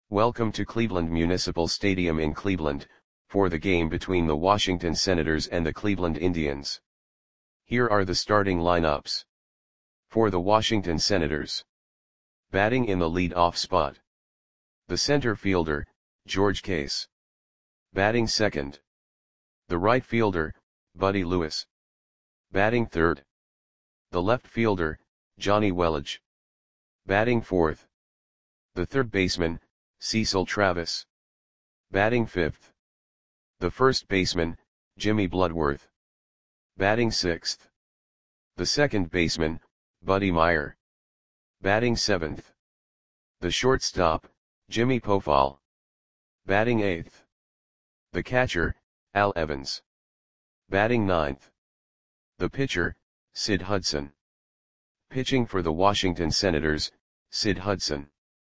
Welcome to Cleveland Municipal Stadium in Cleveland, for the game between the Washington Senators and the Cleveland Indians. Here are the starting lineups. For the Washington Senators. Batting in the lead-off spot. The center fielder, George Case. Batting second. The right fielder, Buddy Lewis. Batting third. The left fielder, Johnny Welage. Batting fourth. The third baseman, Cecil Travis. Batting fifth. The first baseman, Jimmy Bloodworth. Batting sixth. The second baseman, Buddy Myer. Batting seventh. The shortstop, Jimmy Pofall. Batting eighth. The catcher, Al Evans. Batting ninth. The pitcher, Sid Hudson. Pitching for the Washington Senators, Sid Hudson.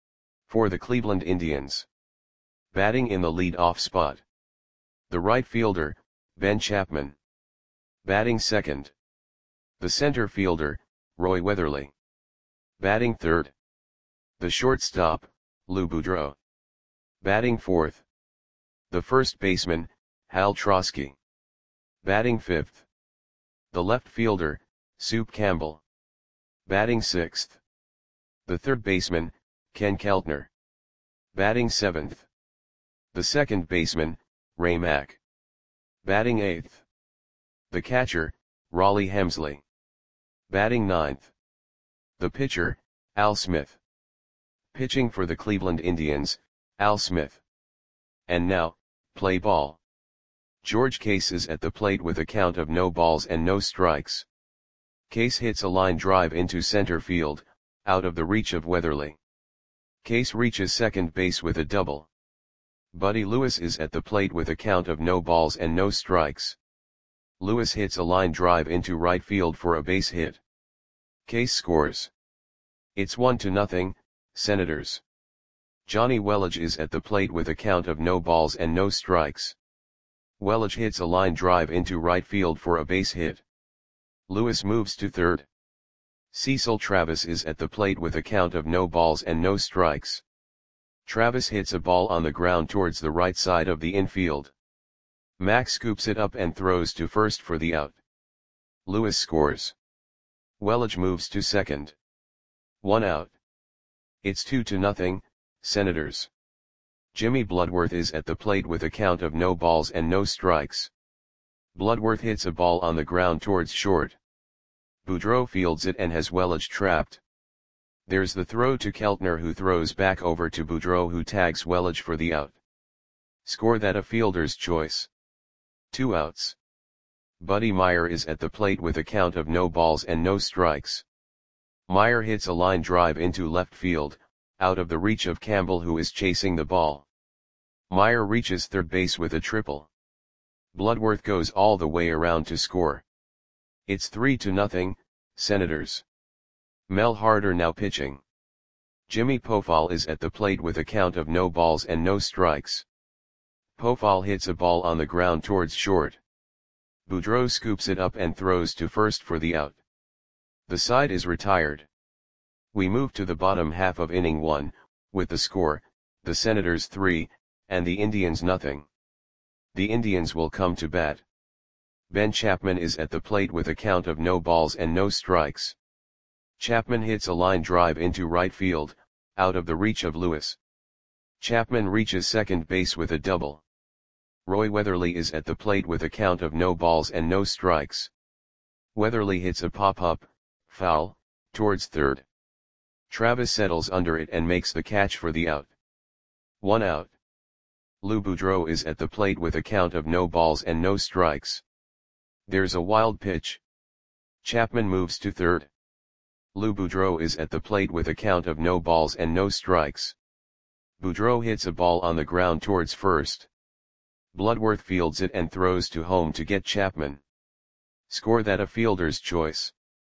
For the Cleveland Indians. Batting in the lead-off spot. The right fielder, Ben Chapman. Batting second. The center fielder, Roy Weatherly. Batting third. The shortstop, Lou Boudreau. Batting fourth. The first baseman, Hal Trosky. Batting fifth. The left fielder, Soup Campbell. Batting sixth. The third baseman, Ken Keltner. Batting seventh. The second baseman, Ray Mack. Batting eighth. The catcher, Raleigh Hemsley. Batting ninth. The pitcher, Al Smith. Pitching for the Cleveland Indians, Al Smith. And now, play ball. George Case is at the plate with a count of no balls and no strikes. Case hits a line drive into center field, out of the reach of Weatherly. Case reaches second base with a double. Buddy Lewis is at the plate with a count of no balls and no strikes. Lewis hits a line drive into right field for a base hit. Case scores. It's 1-0, Senators. Johnny Welage is at the plate with a count of no balls and no strikes. Welage hits a line drive into right field for a base hit. Lewis moves to third. Cecil Travis is at the plate with a count of no balls and no strikes. Travis hits a ball on the ground towards the right side of the infield. Mack scoops it up and throws to first for the out. Lewis scores. Welage moves to second. 1 out. It's 2-0, Senators. Jimmy Bloodworth is at the plate with a count of no balls and no strikes. Bloodworth hits a ball on the ground towards short. Boudreau fields it and has Welage trapped. There's the throw to Keltner, who throws back over to Boudreau, who tags Welage for the out. Score that a fielder's choice. 2 outs. Buddy Myer is at the plate with a count of no balls and no strikes. Myer hits a line drive into left field, out of the reach of Campbell, who is chasing the ball. Myer reaches third base with a triple. Bloodworth goes all the way around to score. It's 3-0, Senators. Mel Harder now pitching. Jimmy Pofall is at the plate with a count of no balls and no strikes. Pofall hits a ball on the ground towards short. Boudreau scoops it up and throws to first for the out. The side is retired. We move to the bottom half of inning 1, with the score, the Senators 3, and the Indians 0. The Indians will come to bat. Ben Chapman is at the plate with a count of no balls and no strikes. Chapman hits a line drive into right field, out of the reach of Lewis. Chapman reaches second base with a double. Roy Weatherly is at the plate with a count of no balls and no strikes. Weatherly hits a pop-up, foul, towards third. Travis settles under it and makes the catch for the out. 1 out. Lou Boudreau is at the plate with a count of no balls and no strikes. There's a wild pitch. Chapman moves to third. Lou Boudreau is at the plate with a count of no balls and no strikes. Boudreau hits a ball on the ground towards first. Bloodworth fields it and throws to home to get Chapman. Score that a fielder's choice.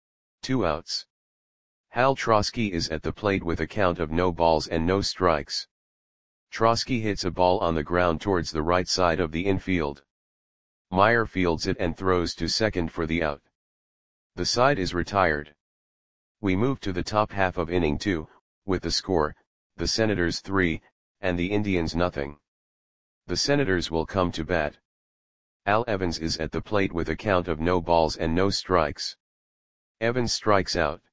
2 outs. Hal Trosky is at the plate with a count of no balls and no strikes. Trosky hits a ball on the ground towards the right side of the infield. Myer fields it and throws to second for the out. The side is retired. We move to the top half of inning 2, with the score, the Senators 3, and the Indians nothing. The Senators will come to bat. Al Evans is at the plate with a count of no balls and no strikes. Evans strikes out.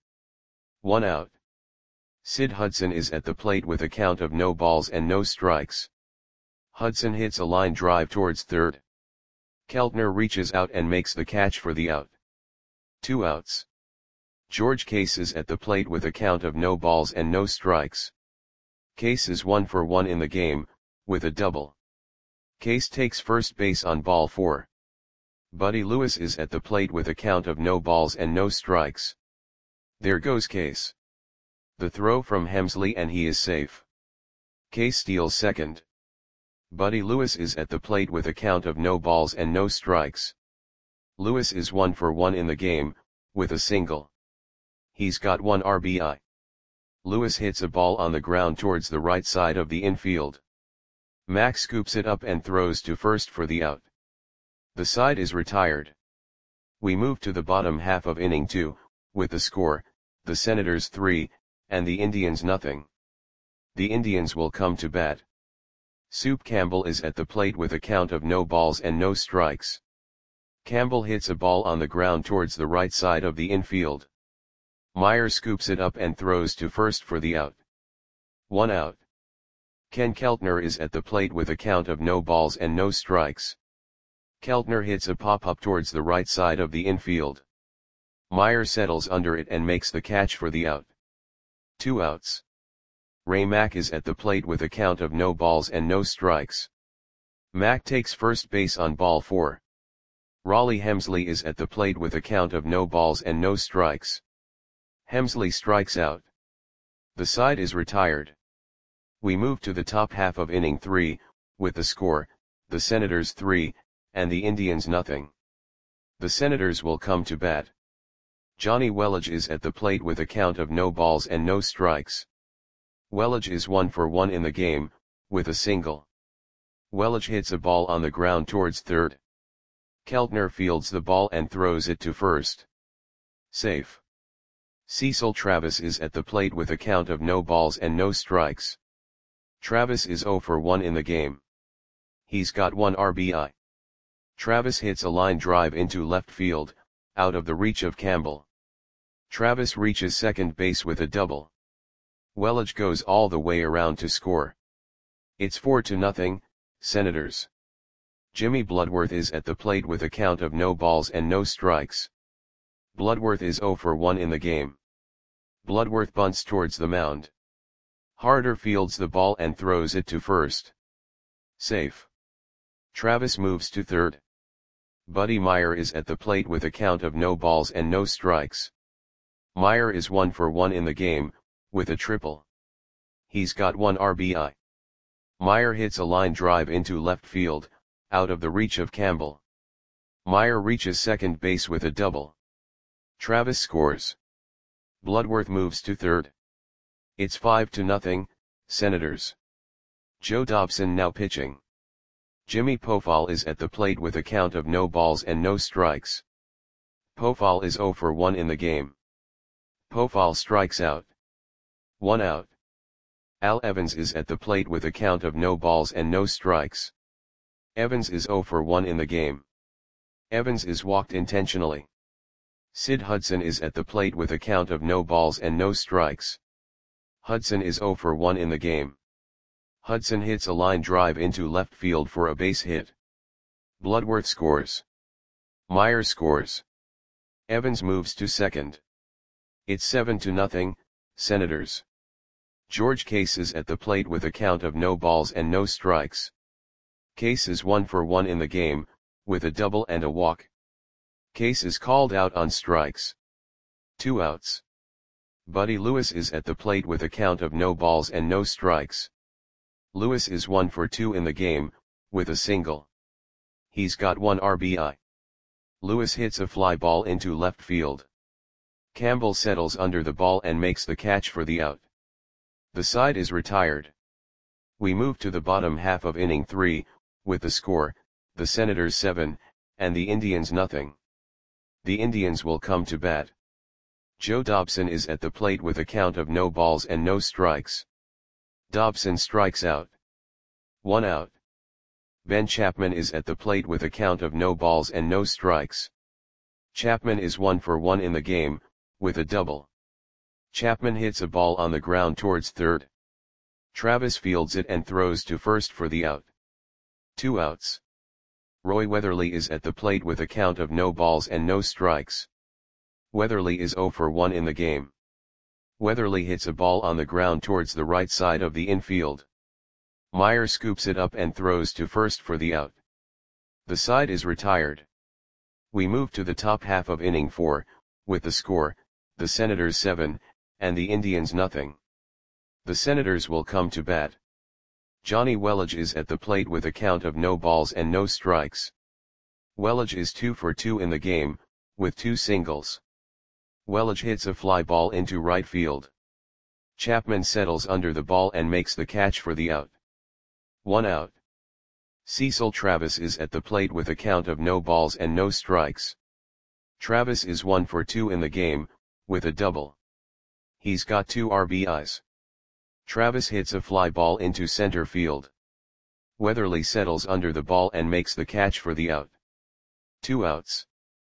1 out. Sid Hudson is at the plate with a count of no balls and no strikes. Hudson hits a line drive towards third. Keltner reaches out and makes the catch for the out. 2 outs. George Case is at the plate with a count of no balls and no strikes. Case is 1 for 1 in the game, with a double. Case takes first base on ball 4. Buddy Lewis is at the plate with a count of no balls and no strikes. There goes Case. The throw from Hemsley and he is safe. Case steals second. Buddy Lewis is at the plate with a count of no balls and no strikes. Lewis is 1 for 1 in the game, with a single. He's got 1 RBI. Lewis hits a ball on the ground towards the right side of the infield. Mack scoops it up and throws to first for the out. The side is retired. We move to the bottom half of inning 2, with the score, the Senators 3, and the Indians nothing. The Indians will come to bat. Soup Campbell is at the plate with a count of no balls and no strikes. Campbell hits a ball on the ground towards the right side of the infield. Meyer scoops it up and throws to first for the out. 1 out. Ken Keltner is at the plate with a count of no balls and no strikes. Keltner hits a pop-up towards the right side of the infield. Meyer settles under it and makes the catch for the out. 2 outs. Ray Mack is at the plate with a count of no balls and no strikes. Mack takes first base on ball 4. Raleigh Hemsley is at the plate with a count of no balls and no strikes. Hemsley strikes out. The side is retired. We move to the top half of inning 3, with the score, the Senators 3, and the Indians nothing. The Senators will come to bat. Johnny Welage is at the plate with a count of no balls and no strikes. Welage is 1 for 1 in the game, with a single. Welage hits a ball on the ground towards third. Keltner fields the ball and throws it to first. Safe. Cecil Travis is at the plate with a count of no balls and no strikes. Travis is 0 for 1 in the game. He's got 1 RBI. Travis hits a line drive into left field, out of the reach of Campbell. Travis reaches second base with a double. Welage goes all the way around to score. It's 4-0, Senators. Jimmy Bloodworth is at the plate with a count of no balls and no strikes. Bloodworth is 0 for 1 in the game. Bloodworth bunts towards the mound. Harder fields the ball and throws it to first. Safe. Travis moves to third. Buddy Meyer is at the plate with a count of no balls and no strikes. Meyer is 1 for 1 in the game, with a triple. He's got 1 RBI. Meyer hits a line drive into left field, out of the reach of Campbell. Meyer reaches second base with a double. Travis scores. Bloodworth moves to third. It's 5-0, Senators. Joe Dobson now pitching. Jimmy Pofall is at the plate with a count of no balls and no strikes. Pofall is 0 for 1 in the game. Pofall strikes out. 1 out. Al Evans is at the plate with a count of no balls and no strikes. Evans is 0 for 1 in the game. Evans is walked intentionally. Sid Hudson is at the plate with a count of no balls and no strikes. Hudson is 0 for 1 in the game. Hudson hits a line drive into left field for a base hit. Bloodworth scores. Meyer scores. Evans moves to second. It's 7-0, Senators. George Case is at the plate with a count of no balls and no strikes. Case is 1 for 1 in the game, with a double and a walk. Case is called out on strikes. 2 outs. Buddy Lewis is at the plate with a count of no balls and no strikes. Lewis is 1 for 2 in the game, with a single. He's got 1 RBI. Lewis hits a fly ball into left field. Campbell settles under the ball and makes the catch for the out. The side is retired. We move to the bottom half of inning 3, with the score, the Senators 7, and the Indians nothing. The Indians will come to bat. Joe Dobson is at the plate with a count of no balls and no strikes. Dobson strikes out. 1 out. Ben Chapman is at the plate with a count of no balls and no strikes. Chapman is 1 for 1 in the game, with a double. Chapman hits a ball on the ground towards third. Travis fields it and throws to first for the out. 2 outs. Roy Weatherly is at the plate with a count of no balls and no strikes. Weatherly is 0 for 1 in the game. Weatherly hits a ball on the ground towards the right side of the infield. Meyer scoops it up and throws to first for the out. The side is retired. We move to the top half of inning 4, with the score, the Senators 7, and the Indians nothing. The Senators will come to bat. Johnny Welage is at the plate with a count of no balls and no strikes. Welage is 2 for 2 in the game, with 2 singles. Welage hits a fly ball into right field. Chapman settles under the ball and makes the catch for the out. 1 out. Cecil Travis is at the plate with a count of no balls and no strikes. Travis is 1 for 2 in the game, with a double. He's got 2 RBIs. Travis hits a fly ball into center field. Weatherly settles under the ball and makes the catch for the out. 2 outs.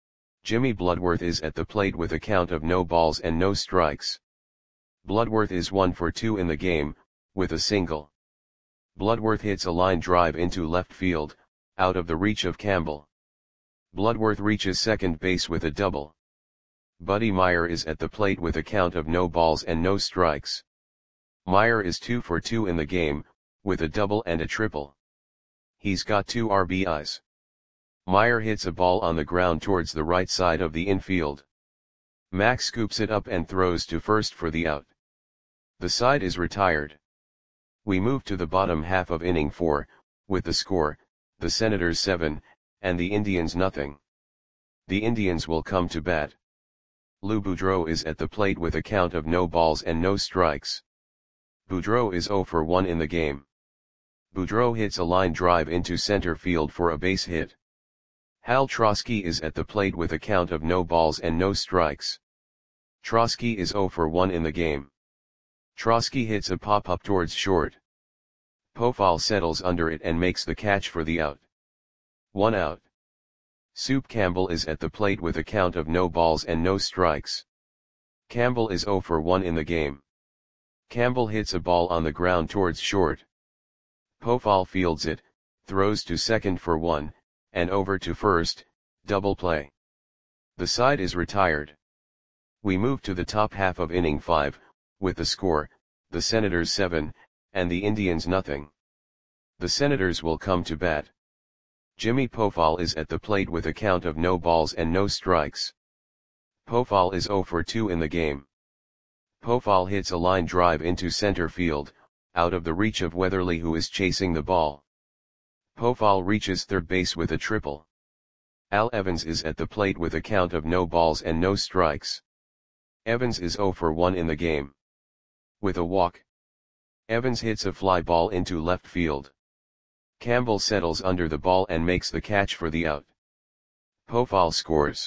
Jimmy Bloodworth is at the plate with a count of no balls and no strikes. Bloodworth is 1 for 2 in the game, with a single. Bloodworth hits a line drive into left field, out of the reach of Campbell. Bloodworth reaches second base with a double. Buddy Meyer is at the plate with a count of no balls and no strikes. Meyer is 2 for 2 in the game, with a double and a triple. He's got 2 RBIs. Meyer hits a ball on the ground towards the right side of the infield. Mack scoops it up and throws to first for the out. The side is retired. We move to the bottom half of inning 4, with the score, the Senators 7, and the Indians nothing. The Indians will come to bat. Lou Boudreau is at the plate with a count of no balls and no strikes. Boudreau is 0 for 1 in the game. Boudreau hits a line drive into center field for a base hit. Hal Trosky is at the plate with a count of no balls and no strikes. Trosky is 0 for 1 in the game. Trosky hits a pop-up towards short. Pofall settles under it and makes the catch for the out. 1 out. Soup Campbell is at the plate with a count of no balls and no strikes. Campbell is 0 for 1 in the game. Campbell hits a ball on the ground towards short. Pofall fields it, throws to second for 1, and over to first, double play. The side is retired. We move to the top half of inning 5, with the score, the Senators 7, and the Indians nothing. The Senators will come to bat. Jimmy Pofall is at the plate with a count of no balls and no strikes. Pofall is 0 for 2 in the game. Pofall hits a line drive into center field, out of the reach of Weatherly who is chasing the ball. Pofall reaches third base with a triple. Al Evans is at the plate with a count of no balls and no strikes. Evans is 0 for 1 in the game. With a walk. Evans hits a fly ball into left field. Campbell settles under the ball and makes the catch for the out. Pofall scores.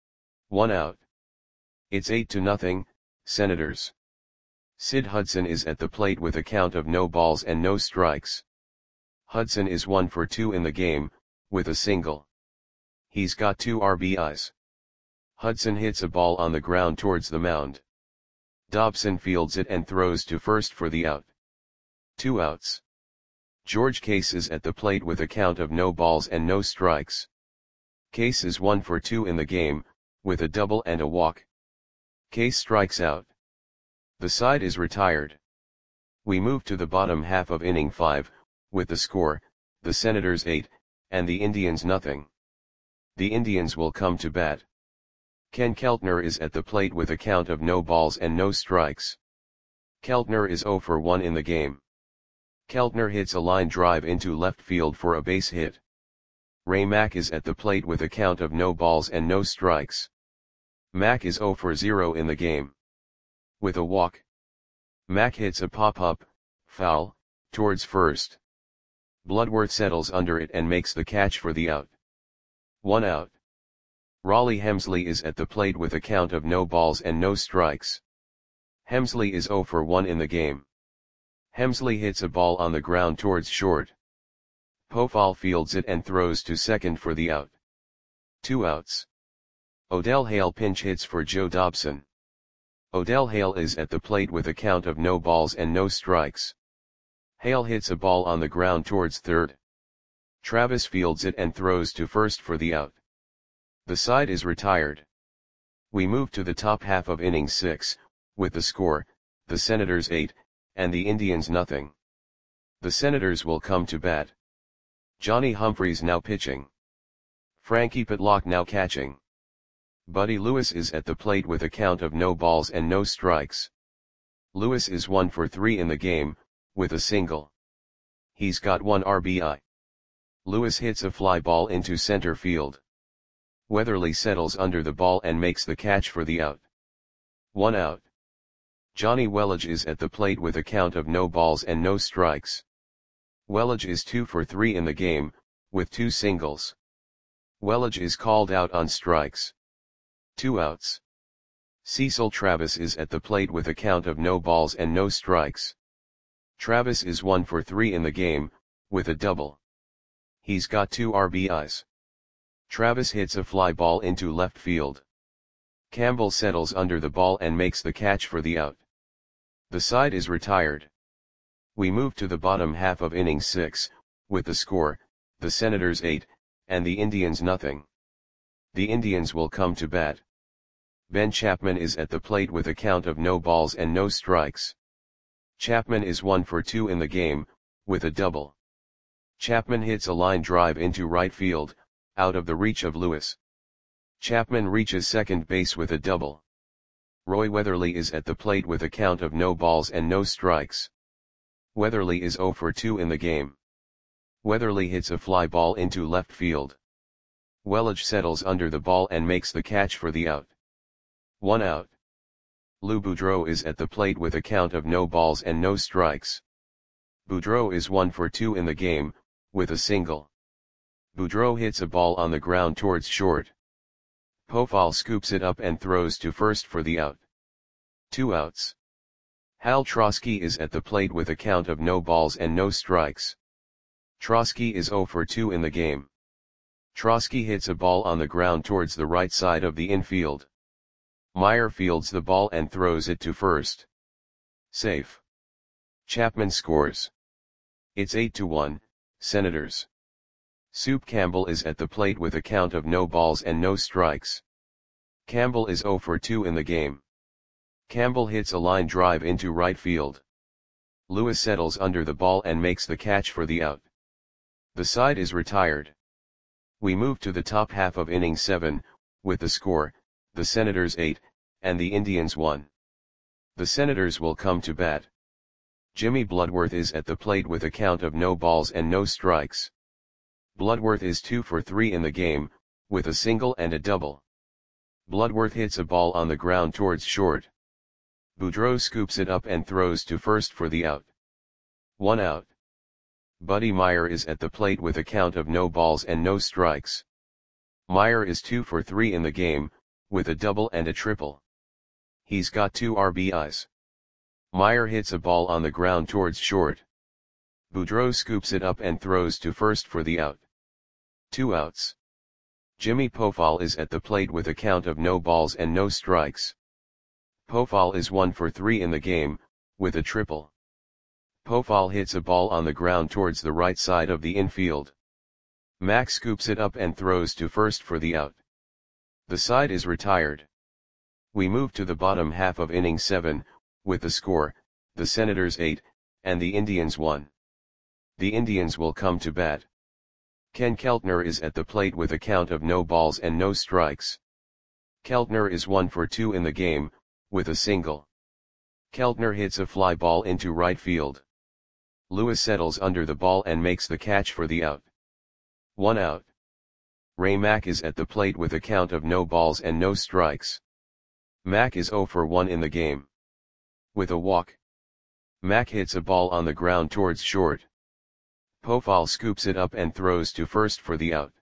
1 out. It's 8-0, Senators. Sid Hudson is at the plate with a count of no balls and no strikes. Hudson is 1 for 2 in the game, with a single. He's got 2 RBIs. Hudson hits a ball on the ground towards the mound. Dobson fields it and throws to first for the out. 2 outs. George Case is at the plate with a count of no balls and no strikes. Case is 1 for 2 in the game, with a double and a walk. Case strikes out. The side is retired. We move to the bottom half of inning 5, with the score, the Senators 8, and the Indians nothing. The Indians will come to bat. Ken Keltner is at the plate with a count of no balls and no strikes. Keltner is 0 for 1 in the game. Keltner hits a line drive into left field for a base hit. Ray Mack is at the plate with a count of no balls and no strikes. Mack is 0 for 0 in the game. With a walk. Mack hits a pop-up, foul, towards first. Bloodworth settles under it and makes the catch for the out. 1 out. Raleigh Hemsley is at the plate with a count of no balls and no strikes. Hemsley is 0 for 1 in the game. Hemsley hits a ball on the ground towards short. Pofall fields it and throws to second for the out. 2 outs. Odell Hale pinch hits for Joe Dobson. Odell Hale is at the plate with a count of no balls and no strikes. Hale hits a ball on the ground towards third. Travis fields it and throws to first for the out. The side is retired. We move to the top half of inning 6, with the score, the Senators 8, and the Indians nothing. The Senators will come to bat. Johnny Humphreys now pitching. Frankie Pitlock now catching. Buddy Lewis is at the plate with a count of no balls and no strikes. Lewis is 1 for 3 in the game, with a single. He's got 1 RBI. Lewis hits a fly ball into center field. Weatherly settles under the ball and makes the catch for the out. 1 out. Johnny Welage is at the plate with a count of no balls and no strikes. Welage is 2 for 3 in the game, with 2 singles. Welage is called out on strikes. 2 outs. Cecil Travis is at the plate with a count of no balls and no strikes. Travis is 1 for 3 in the game, with a double. He's got 2 RBIs. Travis hits a fly ball into left field. Campbell settles under the ball and makes the catch for the out. The side is retired. We move to the bottom half of inning 6, with the score, the Senators 8, and the Indians nothing. The Indians will come to bat. Ben Chapman is at the plate with a count of no balls and no strikes. Chapman is 1 for 2 in the game, with a double. Chapman hits a line drive into right field, out of the reach of Lewis. Chapman reaches second base with a double. Roy Weatherly is at the plate with a count of no balls and no strikes. Weatherly is 0 for 2 in the game. Weatherly hits a fly ball into left field. Welage settles under the ball and makes the catch for the out. 1 out. Lou Boudreau is at the plate with a count of no balls and no strikes. Boudreau is 1 for 2 in the game, with a single. Boudreau hits a ball on the ground towards short. Pofall scoops it up and throws to first for the out. 2 outs. Hal Trosky is at the plate with a count of no balls and no strikes. Trosky is 0 for 2 in the game. Trosky hits a ball on the ground towards the right side of the infield. Meyer fields the ball and throws it to first. Safe. Chapman scores. It's 8-1, Senators. Soup Campbell is at the plate with a count of no balls and no strikes. Campbell is 0 for 2 in the game. Campbell hits a line drive into right field. Lewis settles under the ball and makes the catch for the out. The side is retired. We move to the top half of inning 7, with the score, the Senators 8, and the Indians 1. The Senators will come to bat. Jimmy Bloodworth is at the plate with a count of no balls and no strikes. Bloodworth is 2 for 3 in the game, with a single and a double. Bloodworth hits a ball on the ground towards short. Boudreau scoops it up and throws to first for the out. 1 out. Buddy Meyer is at the plate with a count of no balls and no strikes. Meyer is 2 for 3 in the game, with a double and a triple. He's got 2 RBIs. Meyer hits a ball on the ground towards short. Boudreau scoops it up and throws to first for the out. 2 outs. Jimmy Pofall is at the plate with a count of no balls and no strikes. Pofall is 1 for 3 in the game, with a triple. Pofall hits a ball on the ground towards the right side of the infield. Mack scoops it up and throws to first for the out. The side is retired. We move to the bottom half of inning 7, with the score, the Senators 8, and the Indians 1. The Indians will come to bat. Ken Keltner is at the plate with a count of no balls and no strikes. Keltner is 1 for 2 in the game, with a single. Keltner hits a fly ball into right field. Lewis settles under the ball and makes the catch for the out. 1 out. Ray Mack is at the plate with a count of no balls and no strikes. Mack is 0 for 1 in the game. With a walk. Mack hits a ball on the ground towards short. Pofall scoops it up and throws to first for the out.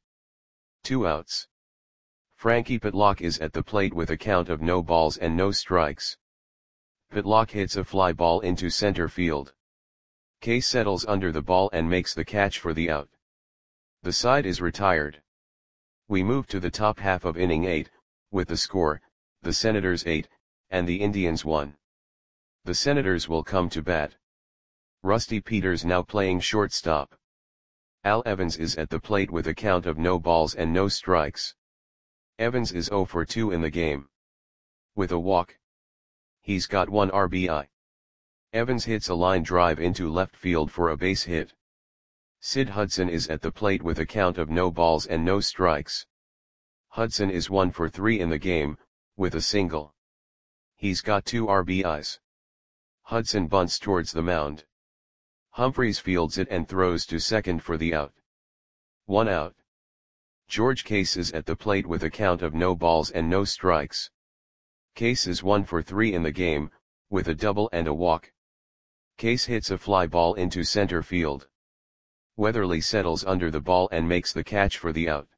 2 outs. Frankie Pitlock is at the plate with a count of no balls and no strikes. Pitlock hits a fly ball into center field. Case settles under the ball and makes the catch for the out. The side is retired. We move to the top half of inning 8, with the score, the Senators 8, and the Indians 1. The Senators will come to bat. Rusty Peters now playing shortstop. Al Evans is at the plate with a count of no balls and no strikes. Evans is 0 for 2 in the game. With a walk. He's got 1 RBI. Evans hits a line drive into left field for a base hit. Sid Hudson is at the plate with a count of no balls and no strikes. Hudson is 1 for 3 in the game, with a single. He's got 2 RBIs. Hudson bunts towards the mound. Humphries fields it and throws to second for the out. 1 out. George Case is at the plate with a count of no balls and no strikes. Case is 1 for 3 in the game, with a double and a walk. Case hits a fly ball into center field. Weatherly settles under the ball and makes the catch for the out.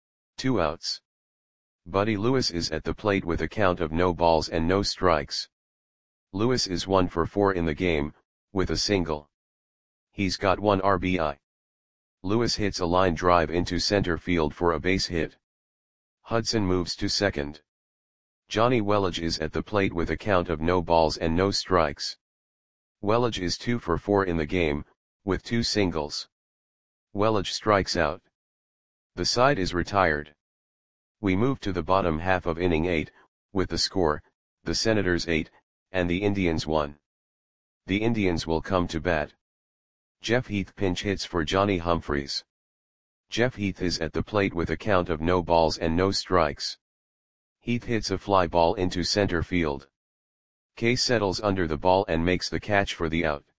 2 outs. Buddy Lewis is at the plate with a count of no balls and no strikes. Lewis is 1 for 4 in the game, with a single. He's got 1 RBI. Lewis hits a line drive into center field for a base hit. Hudson moves to second. Johnny Welage is at the plate with a count of no balls and no strikes. Welage is 2 for 4 in the game, with 2 singles. Welage strikes out. The side is retired. We move to the bottom half of inning 8, with the score, the Senators 8, and the Indians 1. The Indians will come to bat. Jeff Heath pinch hits for Johnny Humphries. Jeff Heath is at the plate with a count of no balls and no strikes. Heath hits a fly ball into center field. Case settles under the ball and makes the catch for the out.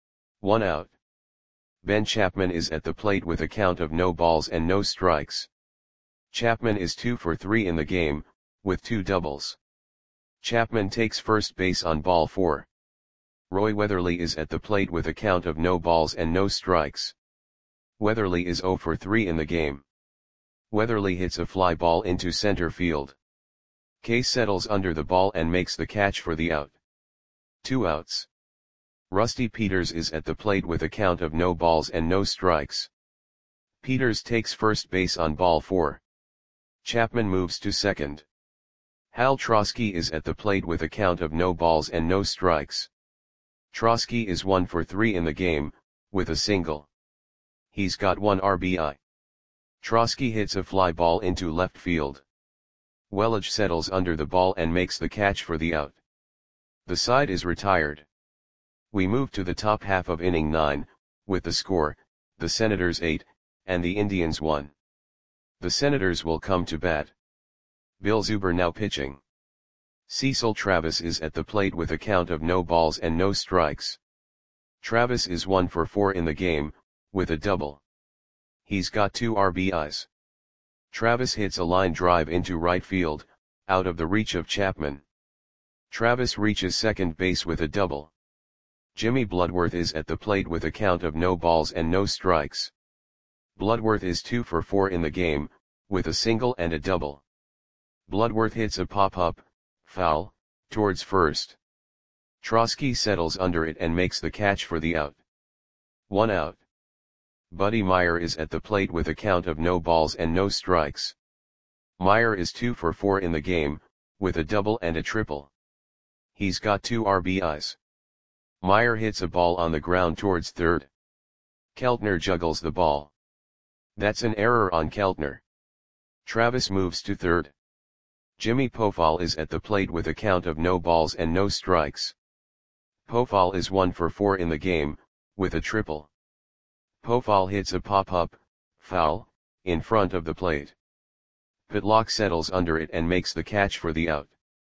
1 out. Ben Chapman is at the plate with a count of no balls and no strikes. Chapman is 2 for 3 in the game, with 2 doubles. Chapman takes first base on ball 4. Roy Weatherly is at the plate with a count of no balls and no strikes. Weatherly is 0 for 3 in the game. Weatherly hits a fly ball into center field. Case settles under the ball and makes the catch for the out. 2 outs. Rusty Peters is at the plate with a count of no balls and no strikes. Peters takes first base on ball 4. Chapman moves to second. Hal Trosky is at the plate with a count of no balls and no strikes. Trosky is 1 for 3 in the game, with a single. He's got 1 RBI. Trosky hits a fly ball into left field. Welage settles under the ball and makes the catch for the out. The side is retired. We move to the top half of inning 9, with the score, the Senators 8, and the Indians 1. The Senators will come to bat. Bill Zuber now pitching. Cecil Travis is at the plate with a count of no balls and no strikes. Travis is 1 for 4 in the game, with a double. He's got 2 RBIs. Travis hits a line drive into right field, out of the reach of Chapman. Travis reaches second base with a double. Jimmy Bloodworth is at the plate with a count of no balls and no strikes. Bloodworth is 2 for 4 in the game, with a single and a double. Bloodworth hits a pop-up, foul, towards first. Trosky settles under it and makes the catch for the out. 1 out. Buddy Meyer is at the plate with a count of no balls and no strikes. Meyer is 2 for 4 in the game, with a double and a triple. He's got 2 RBIs. Meyer hits a ball on the ground towards third. Keltner juggles the ball. That's an error on Keltner. Travis moves to third. Jimmy Pofall is at the plate with a count of no balls and no strikes. Pofall is 1 for 4 in the game, with a triple. Pofall hits a pop-up, foul, in front of the plate. Pitlock settles under it and makes the catch for the out.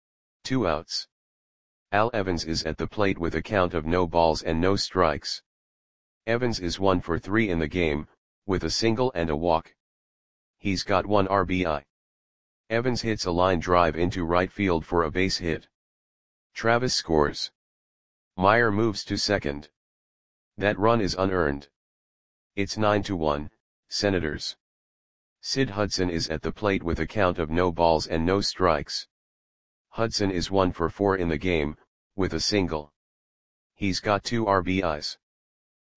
2 outs. Al Evans is at the plate with a count of no balls and no strikes. Evans is 1 for 3 in the game, with a single and a walk. He's got 1 RBI. Evans hits a line drive into right field for a base hit. Travis scores. Meyer moves to second. That run is unearned. It's 9-1, Senators. Sid Hudson is at the plate with a count of no balls and no strikes. Hudson is 1 for 4 in the game, with a single. He's got 2 RBIs.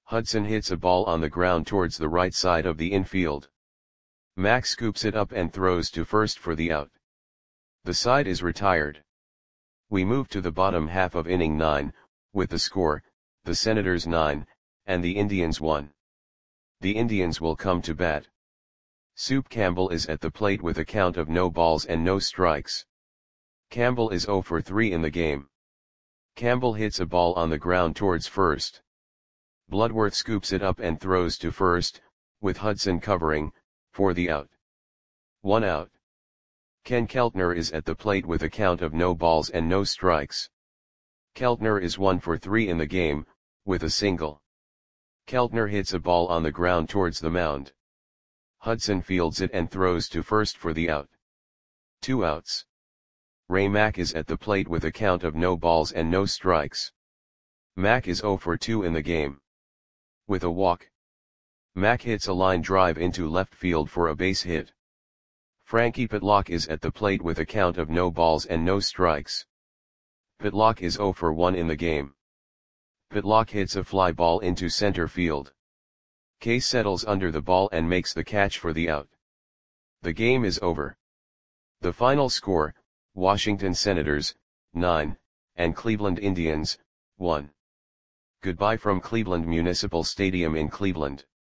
Hudson hits a ball on the ground towards the right side of the infield. Mac scoops it up and throws to first for the out. The side is retired. We move to the bottom half of inning 9, with the score, the Senators 9, and the Indians 1. The Indians will come to bat. Soup Campbell is at the plate with a count of no balls and no strikes. Campbell is 0 for 3 in the game. Campbell hits a ball on the ground towards first. Bloodworth scoops it up and throws to first, with Hudson covering, for the out. 1 out. Ken Keltner is at the plate with a count of no balls and no strikes. Keltner is 1 for 3 in the game, with a single. Keltner hits a ball on the ground towards the mound. Hudson fields it and throws to first for the out. 2 outs. Ray Mack is at the plate with a count of no balls and no strikes. Mack is 0 for 2 in the game. With a walk. Mack hits a line drive into left field for a base hit. Frankie Pitlock is at the plate with a count of no balls and no strikes. Pitlock is 0 for 1 in the game. Pitlock hits a fly ball into center field. Case settles under the ball and makes the catch for the out. The game is over. The final score, Washington Senators, 9, and Cleveland Indians, 1. Goodbye from Cleveland Municipal Stadium in Cleveland.